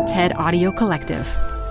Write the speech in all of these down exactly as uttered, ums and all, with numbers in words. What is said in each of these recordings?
TED Audio Collective.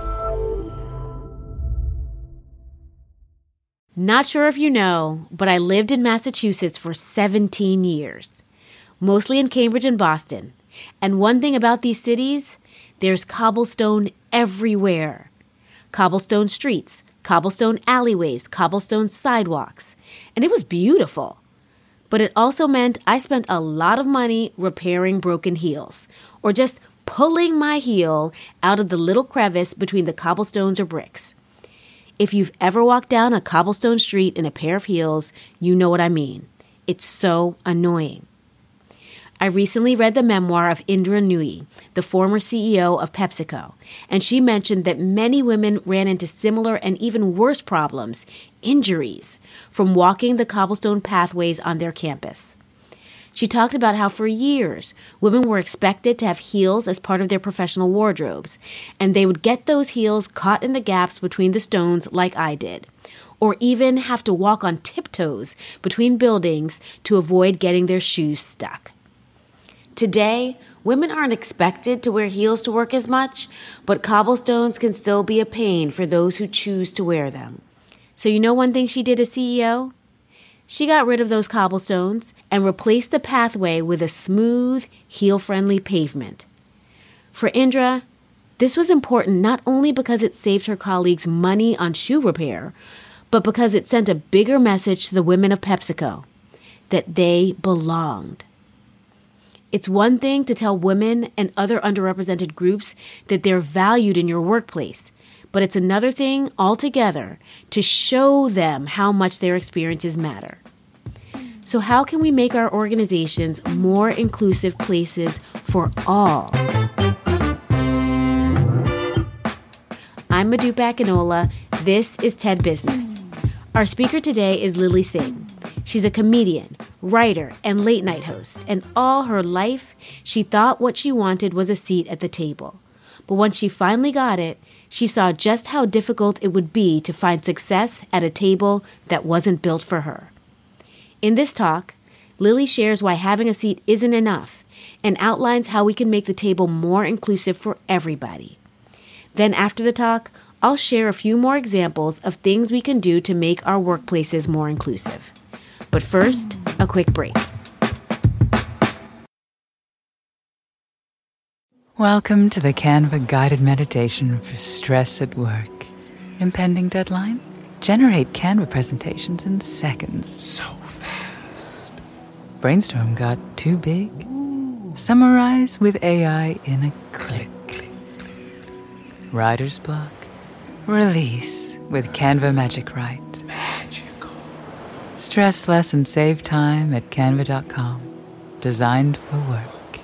Not sure if you know, but I lived in Massachusetts for seventeen years, mostly in Cambridge and Boston. And one thing about these cities, there's cobblestone everywhere. Cobblestone streets, cobblestone alleyways, cobblestone sidewalks. And it was beautiful. But it also meant I spent a lot of money repairing broken heels, or just pulling my heel out of the little crevice between the cobblestones or bricks. If you've ever walked down a cobblestone street in a pair of heels, you know what I mean. It's so annoying. I recently read the memoir of Indra Nooyi, the former C E O of PepsiCo, and she mentioned that many women ran into similar and even worse problems, injuries, from walking the cobblestone pathways on their campus. She talked about how for years, women were expected to have heels as part of their professional wardrobes, and they would get those heels caught in the gaps between the stones like I did, or even have to walk on tiptoes between buildings to avoid getting their shoes stuck. Today, women aren't expected to wear heels to work as much, but cobblestones can still be a pain for those who choose to wear them. So you know one thing she did as C E O? She got rid of those cobblestones and replaced the pathway with a smooth, heel-friendly pavement. For Indra, this was important not only because it saved her colleagues money on shoe repair, but because it sent a bigger message to the women of PepsiCo, that they belonged. It's one thing to tell women and other underrepresented groups that they're valued in your workplace, but it's another thing altogether to show them how much their experiences matter. So how can we make our organizations more inclusive places for all? I'm Modupe Akinola. This is TED Business. Our speaker today is Lilly Singh. She's a comedian, writer, and late-night host, and all her life, she thought what she wanted was a seat at the table. But once she finally got it, she saw just how difficult it would be to find success at a table that wasn't built for her. In this talk, Lilly shares why having a seat isn't enough and outlines how we can make the table more inclusive for everybody. Then after the talk, I'll share a few more examples of things we can do to make our workplaces more inclusive. But first, a quick break. Welcome to the Canva guided meditation for stress at work. Impending deadline? Generate Canva presentations in seconds. So fast. Brainstorm got too big? Ooh. Summarize with A I in a click. Click, click. Writer's block? Release with Canva Magic Write. Magical. Stress less and save time at canva dot com. Designed for work.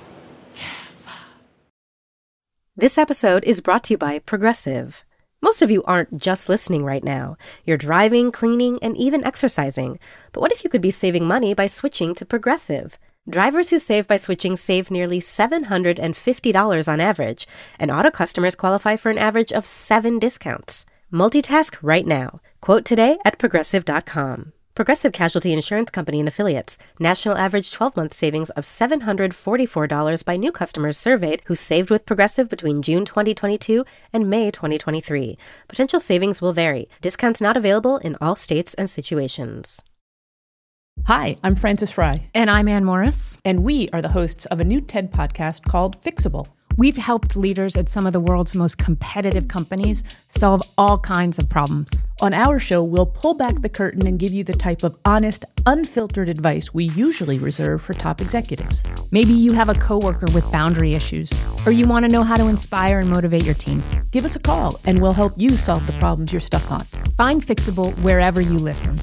This episode is brought to you by Progressive. Most of you aren't just listening right now. You're driving, cleaning, and even exercising. But what if you could be saving money by switching to Progressive? Drivers who save by switching save nearly seven hundred fifty dollars on average, and auto customers qualify for an average of seven discounts. Multitask right now. Quote today at progressive dot com. Progressive Casualty Insurance Company and Affiliates. National average twelve-month savings of seven hundred forty-four dollars by new customers surveyed who saved with Progressive between June twenty twenty-two and May twenty twenty-three. Potential savings will vary. Discounts not available in all states and situations. Hi, I'm Frances Fry. And I'm Ann Morris. And we are the hosts of a new TED podcast called Fixable. We've helped leaders at some of the world's most competitive companies solve all kinds of problems. On our show, we'll pull back the curtain and give you the type of honest, unfiltered advice we usually reserve for top executives. Maybe you have a coworker with boundary issues, or you want to know how to inspire and motivate your team. Give us a call, and we'll help you solve the problems you're stuck on. Find Fixable wherever you listen.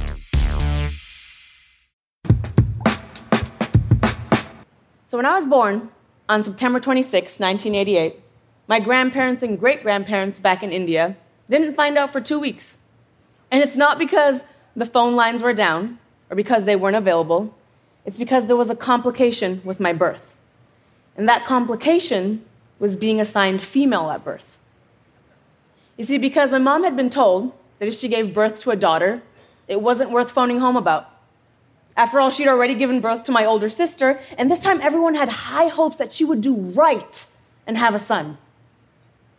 So when I was born, on September twenty-sixth, nineteen eighty-eight, my grandparents and great-grandparents back in India didn't find out for two weeks. And it's not because the phone lines were down or because they weren't available. It's because there was a complication with my birth. And that complication was being assigned female at birth. You see, because my mom had been told that if she gave birth to a daughter, it wasn't worth phoning home about. After all, she'd already given birth to my older sister, and this time everyone had high hopes that she would do right and have a son.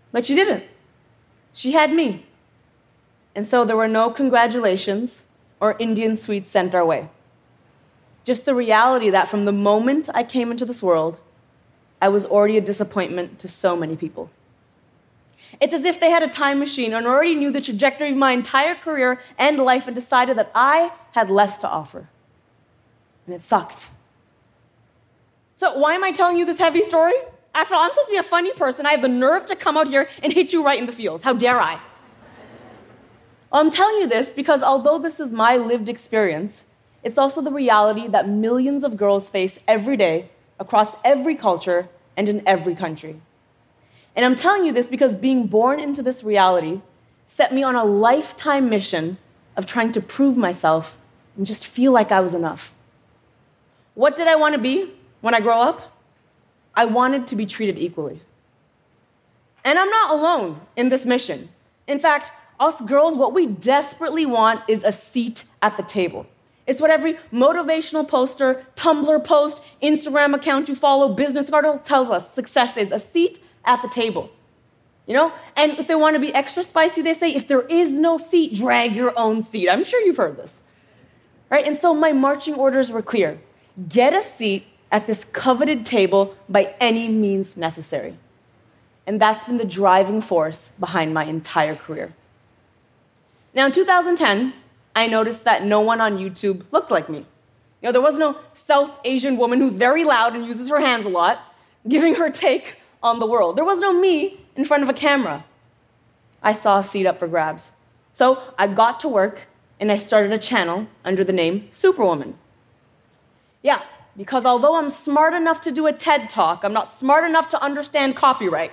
But she didn't. She had me. And so there were no congratulations or Indian sweets sent our way. Just the reality that from the moment I came into this world, I was already a disappointment to so many people. It's as if they had a time machine and already knew the trajectory of my entire career and life and decided that I had less to offer. And it sucked. So why am I telling you this heavy story? After all, I'm supposed to be a funny person. I have the nerve to come out here and hit you right in the feels. How dare I? Well, I'm telling you this because although this is my lived experience, it's also the reality that millions of girls face every day across every culture and in every country. And I'm telling you this because being born into this reality set me on a lifetime mission of trying to prove myself and just feel like I was enough. What did I want to be when I grow up? I wanted to be treated equally. And I'm not alone in this mission. In fact, us girls, what we desperately want is a seat at the table. It's what every motivational poster, Tumblr post, Instagram account you follow, business article tells us success is, a seat at the table. You know? And if they want to be extra spicy, they say, if there is no seat, drag your own seat. I'm sure you've heard this. Right? And so my marching orders were clear. Get a seat at this coveted table by any means necessary. And that's been the driving force behind my entire career. Now, in two thousand ten, I noticed that no one on YouTube looked like me. You know, there was no South Asian woman who's very loud and uses her hands a lot, giving her take on the world. There was no me in front of a camera. I saw a seat up for grabs. So I got to work and I started a channel under the name Superwoman. Yeah, because although I'm smart enough to do a TED Talk, I'm not smart enough to understand copyright.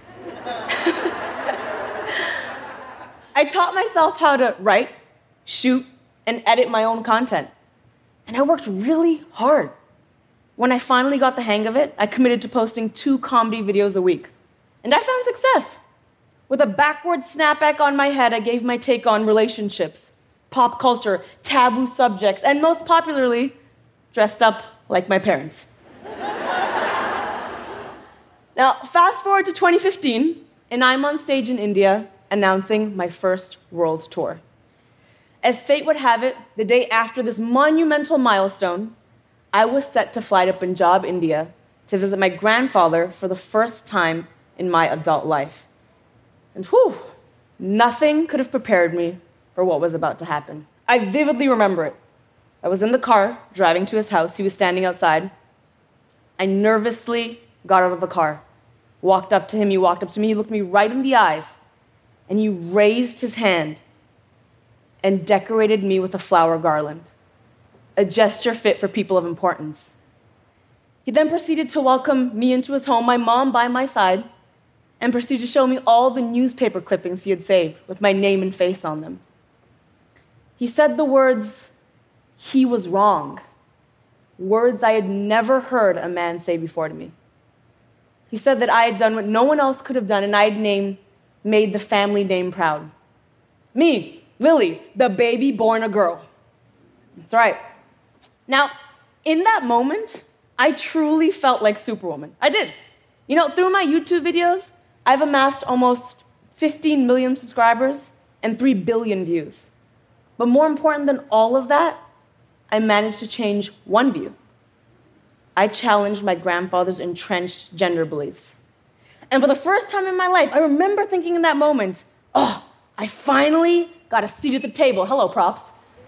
I taught myself how to write, shoot, and edit my own content. And I worked really hard. When I finally got the hang of it, I committed to posting two comedy videos a week. And I found success. With a backward snapback on my head, I gave my take on relationships, pop culture, taboo subjects, and most popularly, dressed up like my parents. Now, fast forward to twenty fifteen, and I'm on stage in India announcing my first world tour. As fate would have it, the day after this monumental milestone, I was set to fly to Punjab, India, to visit my grandfather for the first time in my adult life. And whew, nothing could have prepared me for what was about to happen. I vividly remember it. I was in the car, driving to his house. He was standing outside. I nervously got out of the car, walked up to him. He walked up to me. He looked me right in the eyes, and he raised his hand and decorated me with a flower garland, a gesture fit for people of importance. He then proceeded to welcome me into his home, my mom by my side, and proceeded to show me all the newspaper clippings he had saved with my name and face on them. He said the words, "He was wrong," words I had never heard a man say before to me. He said that I had done what no one else could have done, and I had named, made the family name proud. Me, Lily, the baby born a girl. That's right. Now, in that moment, I truly felt like Superwoman. I did. You know, through my YouTube videos, I've amassed almost fifteen million subscribers and three billion views. But more important than all of that, I managed to change one view. I challenged my grandfather's entrenched gender beliefs. And for the first time in my life, I remember thinking in that moment, oh, I finally got a seat at the table. Hello, props.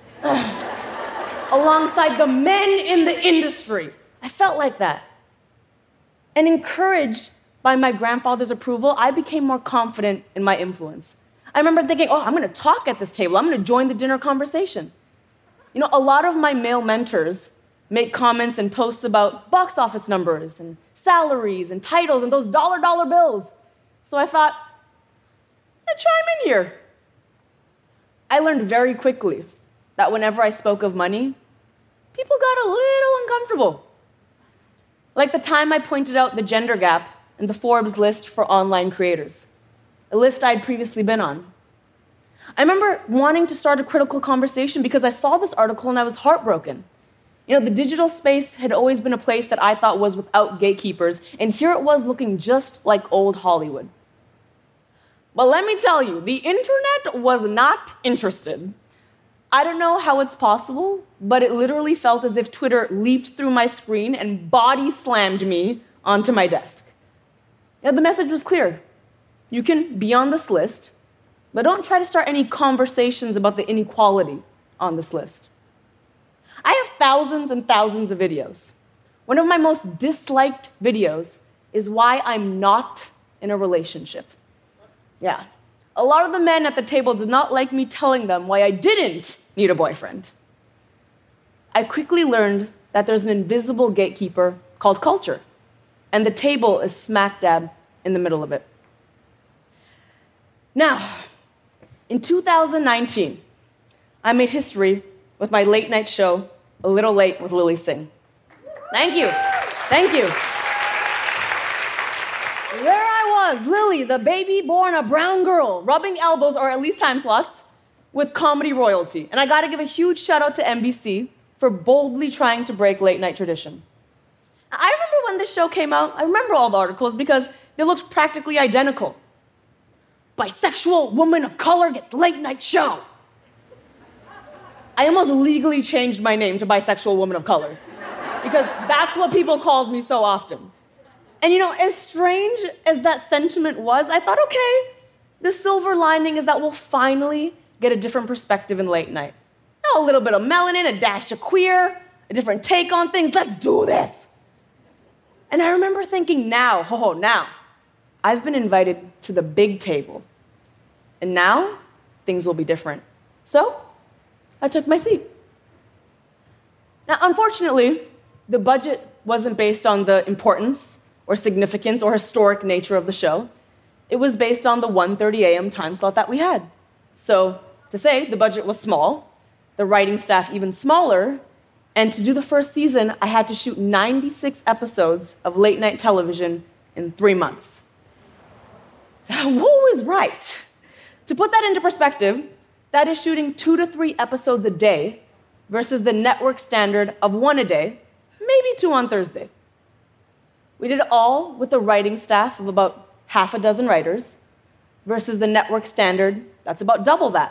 Alongside the men in the industry. I felt like that. And encouraged by my grandfather's approval, I became more confident in my influence. I remember thinking, oh, I'm going to talk at this table. I'm going to join the dinner conversation. You know, a lot of my male mentors make comments and posts about box office numbers and salaries and titles and those dollar dollar bills. So I thought, I'll chime in here. I learned very quickly that whenever I spoke of money, people got a little uncomfortable. Like the time I pointed out the gender gap in the Forbes list for online creators, a list I'd previously been on. I remember wanting to start a critical conversation because I saw this article and I was heartbroken. You know, the digital space had always been a place that I thought was without gatekeepers, and here it was looking just like old Hollywood. But let me tell you, the internet was not interested. I don't know how it's possible, but it literally felt as if Twitter leaped through my screen and body slammed me onto my desk. You know, the message was clear. You can be on this list, but don't try to start any conversations about the inequality on this list. I have thousands and thousands of videos. One of my most disliked videos is why I'm not in a relationship. Yeah. A lot of the men at the table did not like me telling them why I didn't need a boyfriend. I quickly learned that there's an invisible gatekeeper called culture, and the table is smack dab in the middle of it. Now, in two thousand nineteen, I made history with my late night show, A Little Late with Lilly Singh. Thank you. Thank you. There I was, Lily, the baby born a brown girl, rubbing elbows, or at least time slots, with comedy royalty. And I gotta give a huge shout out to N B C for boldly trying to break late night tradition. I remember when this show came out, I remember all the articles because they looked practically identical. Bisexual woman of color gets late night show. I almost legally changed my name to bisexual woman of color because that's what people called me so often. And you know, as strange as that sentiment was, I thought, okay, the silver lining is that we'll finally get a different perspective in late night. Now, a little bit of melanin, a dash of queer, a different take on things. Let's do this. And I remember thinking, now, ho ho, now, I've been invited to the big table. And now, things will be different. So, I took my seat. Now, unfortunately, the budget wasn't based on the importance or significance or historic nature of the show. It was based on the one thirty a.m. time slot that we had. So, to say, the budget was small, the writing staff even smaller, and to do the first season, I had to shoot ninety-six episodes of late night television in three months. Who was right? To put that into perspective, that is shooting two to three episodes a day versus the network standard of one a day, maybe two on Thursday. We did it all with a writing staff of about half a dozen writers versus the network standard that's about double that.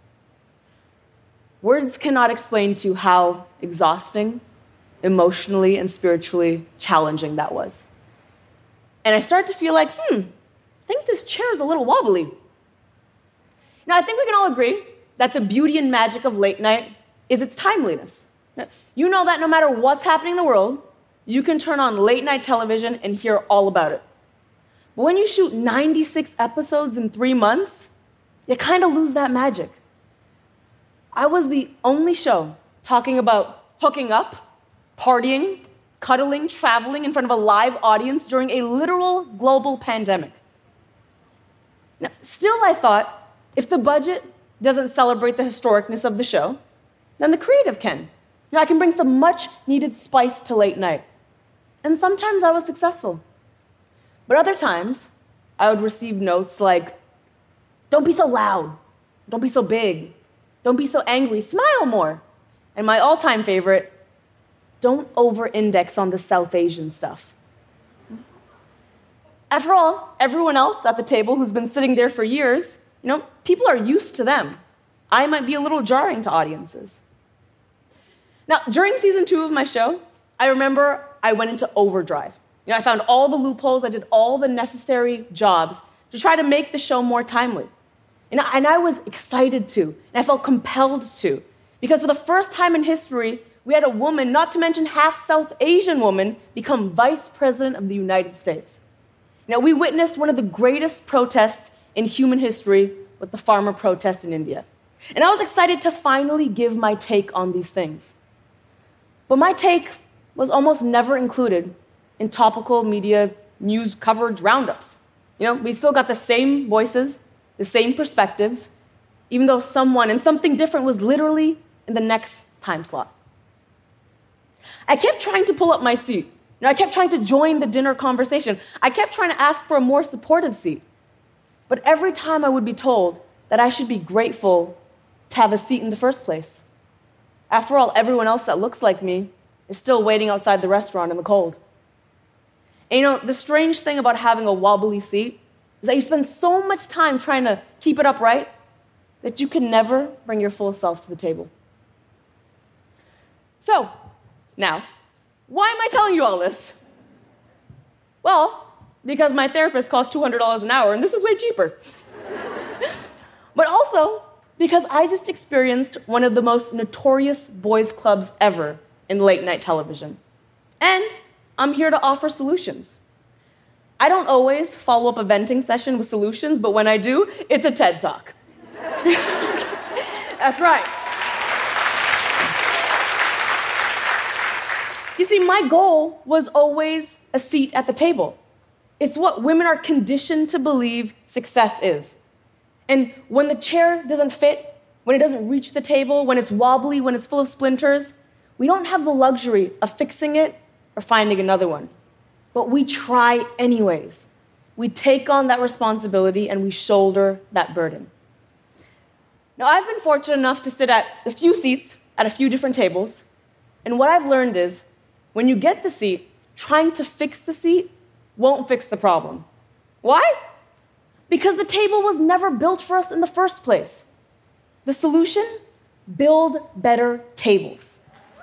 Words cannot explain to you how exhausting, emotionally, and spiritually challenging that was. And I started to feel like, hmm, I think this chair is a little wobbly. Now, I think we can all agree that the beauty and magic of late night is its timeliness. You know that no matter what's happening in the world, you can turn on late night television and hear all about it. But when you shoot ninety-six episodes in three months, you kind of lose that magic. I was the only show talking about hooking up, partying, cuddling, traveling in front of a live audience during a literal global pandemic. Now, still, I thought, if the budget doesn't celebrate the historicness of the show, then the creative can. You know, I can bring some much-needed spice to late night. And sometimes I was successful. But other times, I would receive notes like, don't be so loud, don't be so big, don't be so angry, smile more. And my all-time favorite, don't over-index on the South Asian stuff. After all, everyone else at the table who's been sitting there for years, you know, people are used to them. I might be a little jarring to audiences. Now, during season two of my show, I remember I went into overdrive. You know, I found all the loopholes, I did all the necessary jobs to try to make the show more timely. And I, and I was excited to, and I felt compelled to, because for the first time in history, we had a woman, not to mention half South Asian woman, become vice president of the United States. Now, we witnessed one of the greatest protests in human history with the farmer protest in India. And I was excited to finally give my take on these things. But my take was almost never included in topical media news coverage roundups. You know, we still got the same voices, the same perspectives, even though someone and something different was literally in the next time slot. I kept trying to pull up my seat. You know, I kept trying to join the dinner conversation. I kept trying to ask for a more supportive seat. But every time I would be told that I should be grateful to have a seat in the first place. After all, everyone else that looks like me is still waiting outside the restaurant in the cold. And you know, the strange thing about having a wobbly seat is that you spend so much time trying to keep it upright that you can never bring your full self to the table. So, now, why am I telling you all this? Well, because my therapist costs two hundred dollars an hour, and this is way cheaper. But also because I just experienced one of the most notorious boys' clubs ever in late-night television. And I'm here to offer solutions. I don't always follow up a venting session with solutions, but when I do, it's a TED Talk. That's right. You see, my goal was always a seat at the table. It's what women are conditioned to believe success is. And when the chair doesn't fit, when it doesn't reach the table, when it's wobbly, when it's full of splinters, we don't have the luxury of fixing it or finding another one. But we try anyways. We take on that responsibility and we shoulder that burden. Now, I've been fortunate enough to sit at a few seats at a few different tables, and what I've learned is when you get the seat, trying to fix the seat won't fix the problem. Why? Because the table was never built for us in the first place. The solution? Build better tables.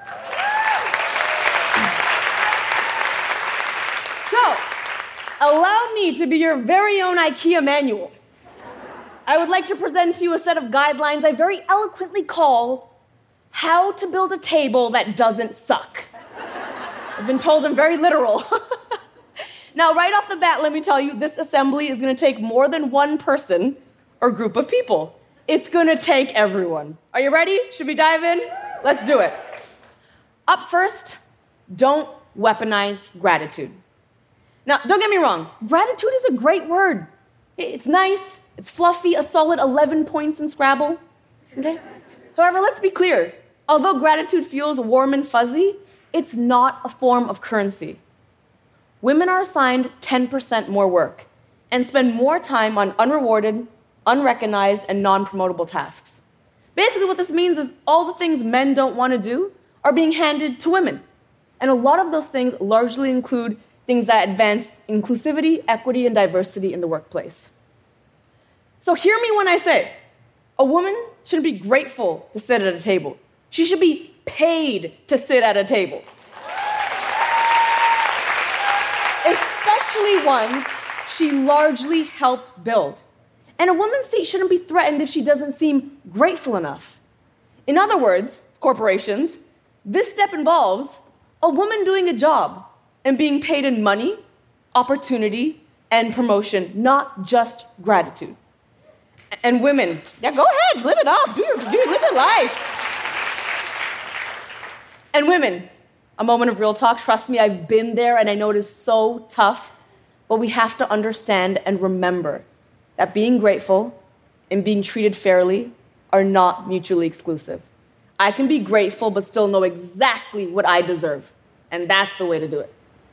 So, allow me to be your very own IKEA manual. I would like to present to you a set of guidelines I very eloquently call How to Build a Table That Doesn't Suck. I've been told I'm very literal. Now, right off the bat, let me tell you, this assembly is going to take more than one person or group of people. It's going to take everyone. Are you ready? Should we dive in? Let's do it. Up first, don't weaponize gratitude. Now, don't get me wrong. Gratitude is a great word. It's nice. It's fluffy, a solid eleven points in Scrabble. Okay? However, let's be clear. Although gratitude feels warm and fuzzy, it's not a form of currency. Women are assigned ten percent more work and spend more time on unrewarded, unrecognized, and non-promotable tasks. Basically, what this means is all the things men don't want to do are being handed to women. And a lot of those things largely include things that advance inclusivity, equity, and diversity in the workplace. So hear me when I say, a woman shouldn't be grateful to sit at a table. She should be paid to sit at a table. Especially ones she largely helped build. And a woman's seat shouldn't be threatened if she doesn't seem grateful enough. In other words, corporations, this step involves a woman doing a job and being paid in money, opportunity, and promotion, not just gratitude. And women, yeah, go ahead, live it up, do your, do, live your life. And women, a moment of real talk. Trust me, I've been there and I know it is so tough, but we have to understand and remember that being grateful and being treated fairly are not mutually exclusive. I can be grateful but still know exactly what I deserve, and that's the way to do it.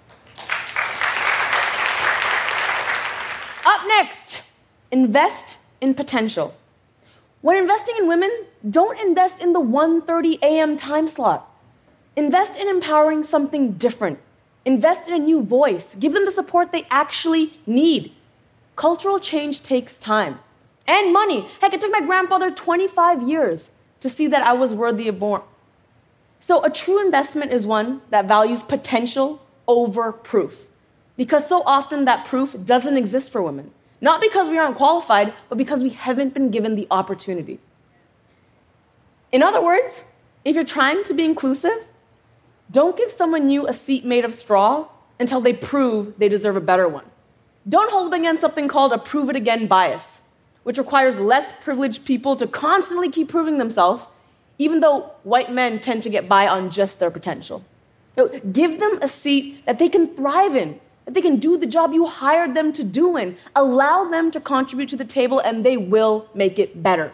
Up next, invest in potential. When investing in women, don't invest in the one thirty a.m. time slot. Invest in empowering something different. Invest in a new voice. Give them the support they actually need. Cultural change takes time and money. Heck, it took my grandfather twenty-five years to see that I was worthy of more. So a true investment is one that values potential over proof, because so often that proof doesn't exist for women. Not because we aren't qualified, but because we haven't been given the opportunity. In other words, if you're trying to be inclusive, don't give someone new a seat made of straw until they prove they deserve a better one. Don't hold them against something called a prove it again bias, which requires less privileged people to constantly keep proving themselves, even though white men tend to get by on just their potential. You know, give them a seat that they can thrive in, that they can do the job you hired them to do in. Allow them to contribute to the table, and they will make it better.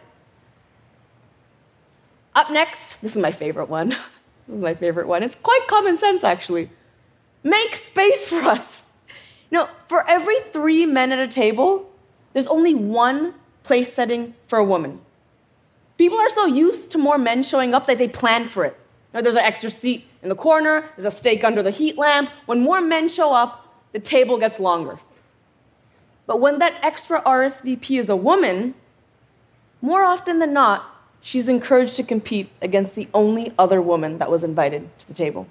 Up next, this is my favorite one. This is my favorite one. It's quite common sense, actually. Make space for us. You know, for every three men at a table, there's only one place setting for a woman. People are so used to more men showing up that they plan for it. You know, there's an extra seat in the corner, there's a steak under the heat lamp. When more men show up, the table gets longer. But when that extra R S V P is a woman, more often than not, she's encouraged to compete against the only other woman that was invited to the table.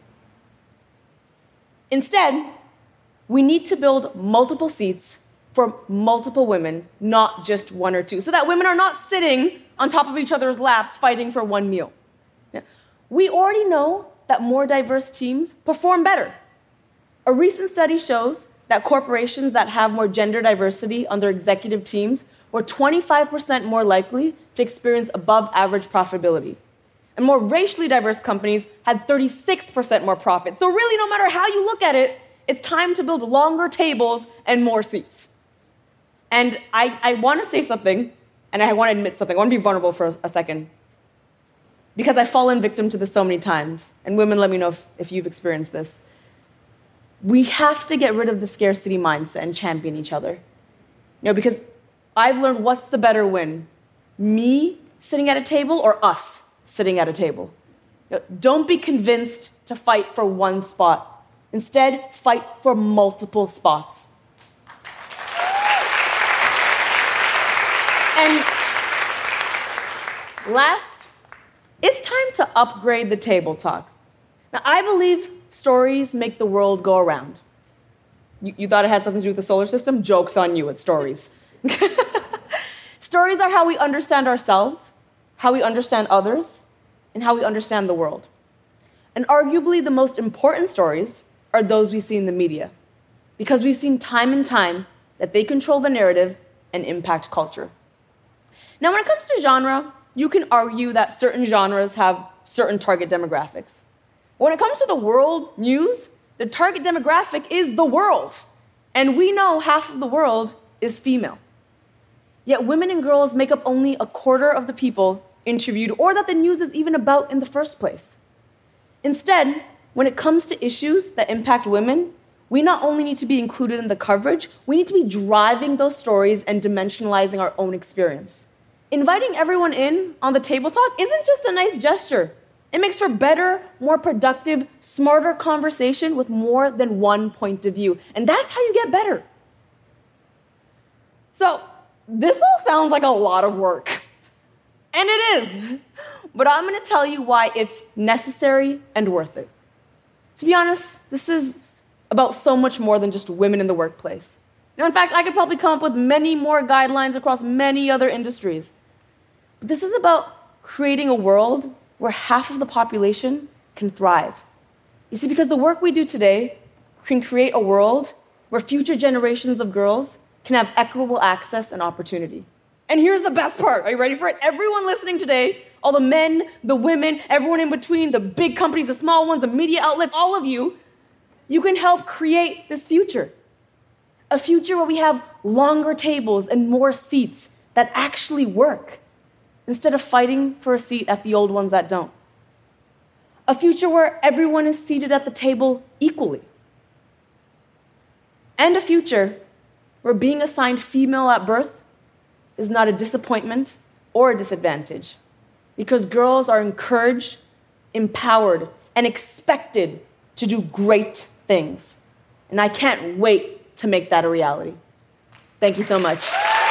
Instead, we need to build multiple seats for multiple women, not just one or two, so that women are not sitting on top of each other's laps fighting for one meal. We already know that more diverse teams perform better. A recent study shows that corporations that have more gender diversity on their executive teams were twenty-five percent more likely to experience above average profitability. And more racially diverse companies had thirty-six percent more profit. So really, no matter how you look at it, it's time to build longer tables and more seats. And I, I want to say something, and I want to admit something. I want to be vulnerable for a, a second, because I've fallen victim to this so many times. And women, let me know if, if you've experienced this. We have to get rid of the scarcity mindset and champion each other. You know, because I've learned what's the better win, me sitting at a table or us sitting at a table. You know, don't be convinced to fight for one spot. Instead, fight for multiple spots. And last, it's time to upgrade the table talk. Now, I believe stories make the world go around. You, you thought it had something to do with the solar system? Joke's on you, it's stories. Stories are how we understand ourselves, how we understand others, and how we understand the world. And arguably the most important stories are those we see in the media, because we've seen time and time that they control the narrative and impact culture. Now, when it comes to genre, you can argue that certain genres have certain target demographics. But when it comes to the world news, the target demographic is the world. And we know half of the world is female. Yet women and girls make up only a quarter of the people interviewed or that the news is even about in the first place. Instead, when it comes to issues that impact women, we not only need to be included in the coverage, we need to be driving those stories and dimensionalizing our own experience. Inviting everyone in on the table talk isn't just a nice gesture. It makes for better, more productive, smarter conversation with more than one point of view. And that's how you get better. So, this all sounds like a lot of work. And it is. But I'm going to tell you why it's necessary and worth it. To be honest, this is about so much more than just women in the workplace. Now, in fact, I could probably come up with many more guidelines across many other industries. But this is about creating a world where half of the population can thrive. You see, because the work we do today can create a world where future generations of girls can have equitable access and opportunity. And here's the best part. Are you ready for it? Everyone listening today, all the men, the women, everyone in between, the big companies, the small ones, the media outlets, all of you, you can help create this future. A future where we have longer tables and more seats that actually work, instead of fighting for a seat at the old ones that don't. A future where everyone is seated at the table equally. And a future where being assigned female at birth is not a disappointment or a disadvantage, because girls are encouraged, empowered, and expected to do great things. And I can't wait to make that a reality. Thank you so much.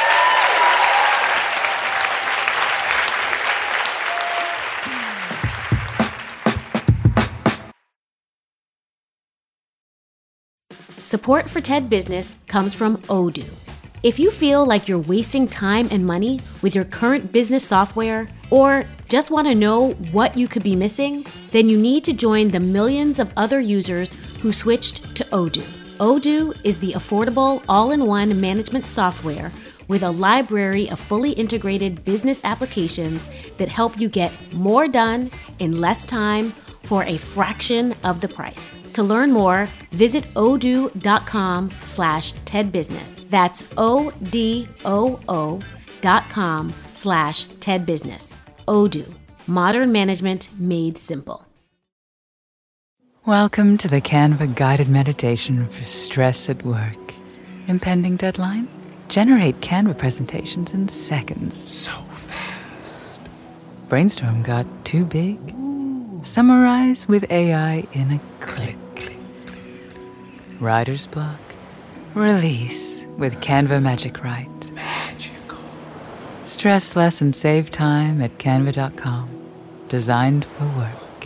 Support for TED Business comes from Odoo. If you feel like you're wasting time and money with your current business software, or just want to know what you could be missing, then you need to join the millions of other users who switched to Odoo. Odoo is the affordable, all-in-one management software with a library of fully integrated business applications that help you get more done in less time for a fraction of the price. To learn more, visit odoo.com slash TEDbusiness. That's O-D-O-O dot com slash TEDbusiness. Odoo, modern management made simple. Welcome to the Canva guided meditation for stress at work. Impending deadline? Generate Canva presentations in seconds. So fast. Brainstorm got too big? Summarize with A I in a click. Click, click, click. Writer's block? Release with Canva Magic Write. Magical. Stress less and save time at canva dot com. Designed for work.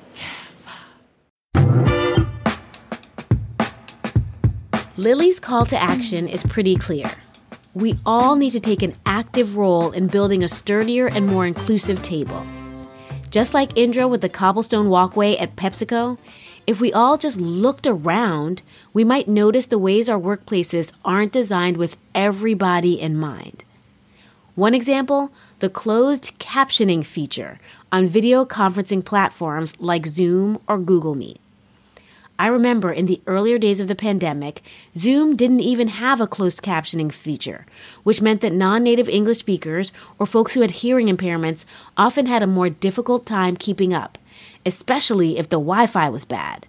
Lily's call to action is pretty clear. We all need to take an active role in building a sturdier and more inclusive table. Just like Indra with the cobblestone walkway at PepsiCo, if we all just looked around, we might notice the ways our workplaces aren't designed with everybody in mind. One example, the closed captioning feature on video conferencing platforms like Zoom or Google Meet. I remember in the earlier days of the pandemic, Zoom didn't even have a closed captioning feature, which meant that non-native English speakers or folks who had hearing impairments often had a more difficult time keeping up, especially if the Wi-Fi was bad.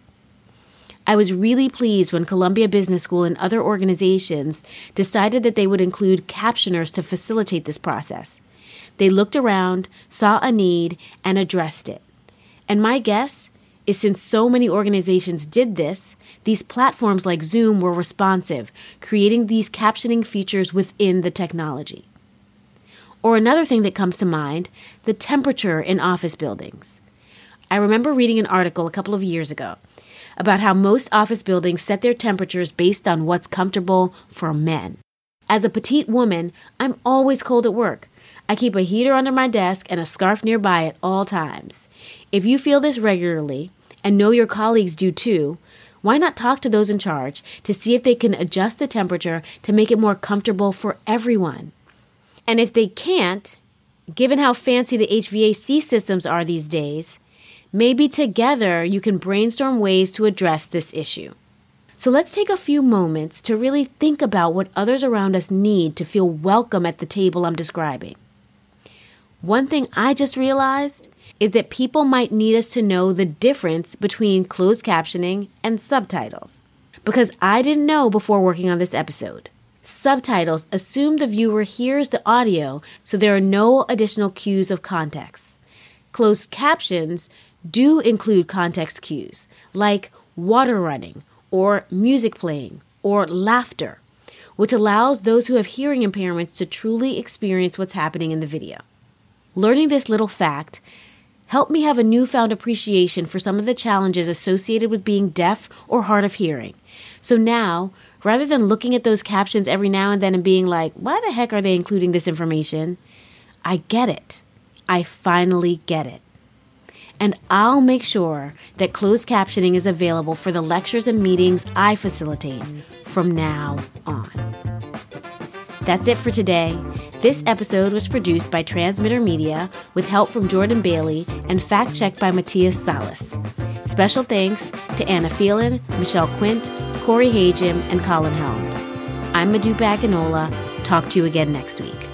I was really pleased when Columbia Business School and other organizations decided that they would include captioners to facilitate this process. They looked around, saw a need, and addressed it. And my guess is since so many organizations did this, these platforms like Zoom were responsive, creating these captioning features within the technology. Or another thing that comes to mind, the temperature in office buildings. I remember reading an article a couple of years ago about how most office buildings set their temperatures based on what's comfortable for men. As a petite woman, I'm always cold at work. I keep a heater under my desk and a scarf nearby at all times. If you feel this regularly, and know your colleagues do too, why not talk to those in charge to see if they can adjust the temperature to make it more comfortable for everyone? And if they can't, given how fancy the H V A C systems are these days, maybe together you can brainstorm ways to address this issue. So let's take a few moments to really think about what others around us need to feel welcome at the table I'm describing. One thing I just realized is that people might need us to know the difference between closed captioning and subtitles. Because I didn't know before working on this episode. Subtitles assume the viewer hears the audio, so there are no additional cues of context. Closed captions do include context cues, like water running, or music playing, or laughter, which allows those who have hearing impairments to truly experience what's happening in the video. Learning this little fact helped me have a newfound appreciation for some of the challenges associated with being deaf or hard of hearing. So now, rather than looking at those captions every now and then and being like, why the heck are they including this information? I get it. I finally get it. And I'll make sure that closed captioning is available for the lectures and meetings I facilitate from now on. That's it for today. This episode was produced by Transmitter Media with help from Jordan Bailey and fact-checked by Matthias Salas. Special thanks to Anna Phelan, Michelle Quint, Corey Hagem, and Colin Helms. I'm Modupe Akinola. Talk to you again next week.